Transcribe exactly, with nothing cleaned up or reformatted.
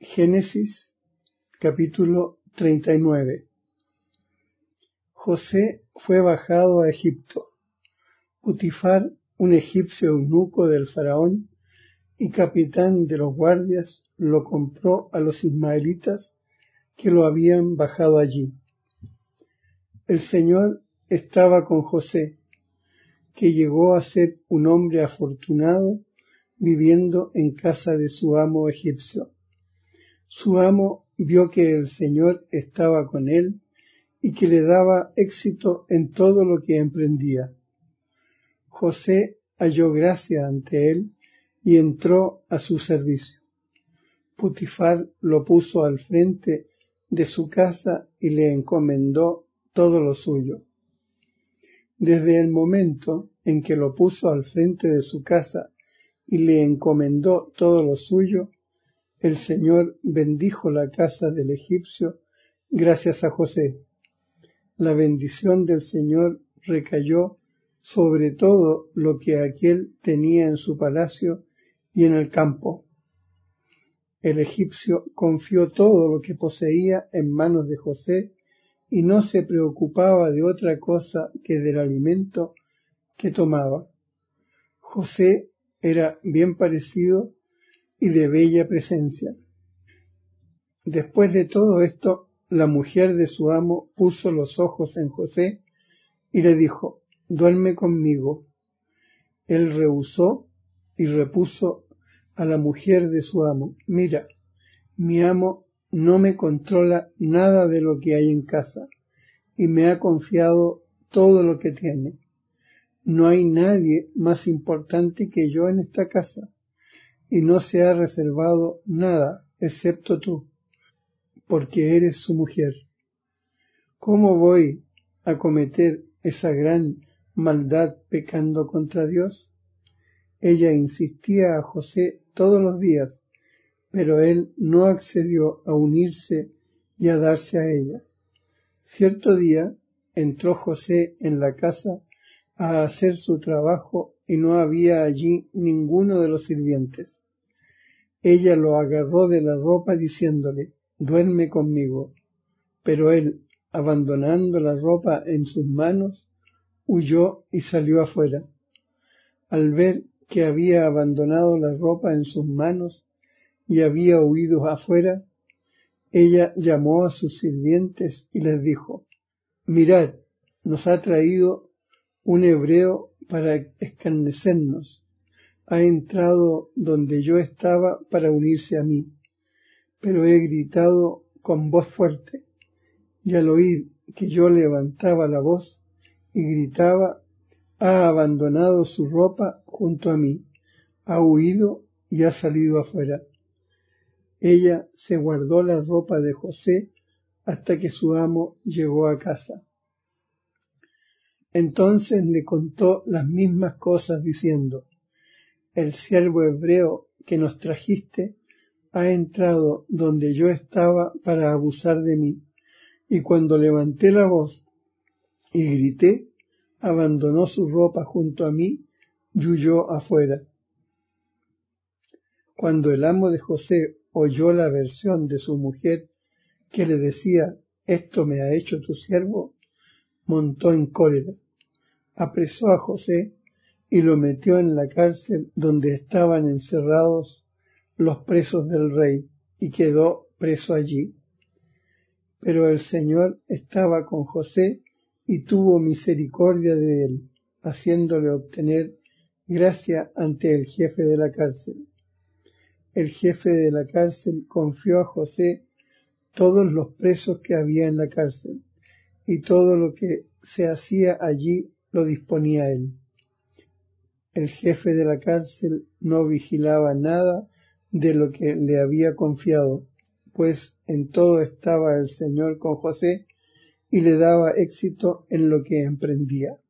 Génesis capítulo treinta y nueve. José fue bajado a Egipto. Putifar, un egipcio eunuco del faraón y capitán de los guardias, lo compró a los ismaelitas que lo habían bajado allí. El Señor estaba con José, que llegó a ser un hombre afortunado viviendo en casa de su amo egipcio. Su amo vio que el Señor estaba con él y que le daba éxito en todo lo que emprendía. José halló gracia ante él y entró a su servicio. Putifar lo puso al frente de su casa y le encomendó todo lo suyo. Desde el momento en que lo puso al frente de su casa y le encomendó todo lo suyo, el Señor bendijo la casa del egipcio gracias a José. La bendición del Señor recayó sobre todo lo que aquél tenía en su palacio y en el campo. El egipcio confió todo lo que poseía en manos de José y no se preocupaba de otra cosa que del alimento que tomaba. José era bien parecido y de bella presencia. Después de todo esto, la mujer de su amo puso los ojos en José y le dijo: duerme conmigo. Él rehusó y repuso a la mujer de su amo: mira, mi amo no me controla nada de lo que hay en casa y me ha confiado todo lo que tiene. No hay nadie más importante que yo en esta casa y no se ha reservado nada excepto tú, porque eres su mujer. ¿Cómo voy a cometer esa gran maldad pecando contra Dios? Ella insistía a José todos los días, pero él no accedió a unirse y a darse a ella. Cierto día entró José en la casa a hacer su trabajo y no había allí ninguno de los sirvientes. Ella lo agarró de la ropa diciéndole: duerme conmigo. Pero él, abandonando la ropa en sus manos, huyó y salió afuera. Al ver que había abandonado la ropa en sus manos y había huido afuera, ella llamó a sus sirvientes y les dijo: mirad, nos ha traído un hebreo para escarnecernos. Ha entrado donde yo estaba para unirse a mí, pero he gritado con voz fuerte, y al oír que yo levantaba la voz y gritaba, ha abandonado su ropa junto a mí, ha huido y ha salido afuera. Ella se guardó la ropa de José hasta que su amo llegó a casa. Entonces le contó las mismas cosas diciendo: el siervo hebreo que nos trajiste ha entrado donde yo estaba para abusar de mí, y cuando levanté la voz y grité, abandonó su ropa junto a mí y huyó afuera. Cuando el amo de José oyó la versión de su mujer, que le decía: esto me ha hecho tu siervo, montó en cólera, apresó a José y lo metió en la cárcel donde estaban encerrados los presos del rey, y quedó preso allí. Pero el Señor estaba con José y tuvo misericordia de él, haciéndole obtener gracia ante el jefe de la cárcel. El jefe de la cárcel confió a José todos los presos que había en la cárcel, y todo lo que se hacía allí lo disponía él. El jefe de la cárcel no vigilaba nada de lo que le había confiado, pues en todo estaba el Señor con José y le daba éxito en lo que emprendía.